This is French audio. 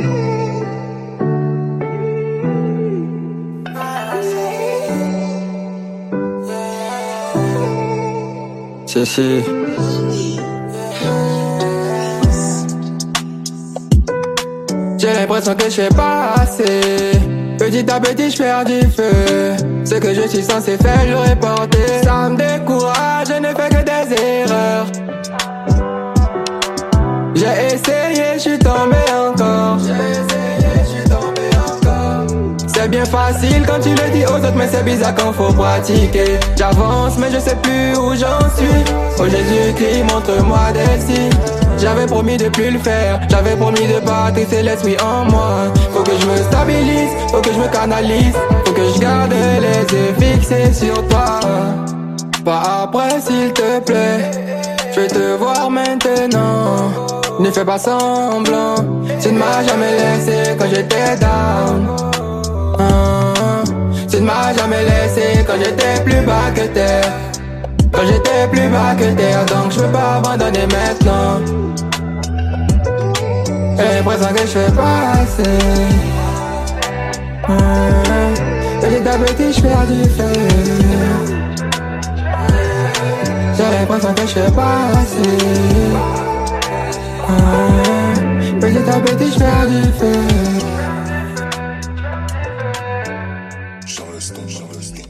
Si. J'ai l'impression que je fais pas assez. Petit à petit je perds du feu. Ce que je suis censé faire je l'aurais porté. Ça me décourage, je ne fais que des erreurs. J'ai essayé, je suis tombé encore. C'est bien facile quand tu le dis aux autres, mais c'est bizarre quand faut pratiquer. J'avance mais je sais plus où j'en suis. Oh Jésus-Christ, montre-moi des signes. J'avais promis de plus le faire, j'avais promis de battre c'est l'esprit en moi. Faut que je me stabilise, faut que je me canalise, faut que je garde les yeux fixés sur toi. Pas après s'il te plaît, je veux te voir maintenant. Ne fais pas semblant, tu ne m'as jamais laissé quand j'étais down. Tu ne m'as jamais laissé quand j'étais plus bas que terre. Quand j'étais plus bas que terre, donc je peux pas abandonner maintenant. J'ai l'impression que je fais pas assez. Petit à petit je perds du feu. J'ai l'impression que je fais pas assez. Petit à petit je perds du feu. Charleston.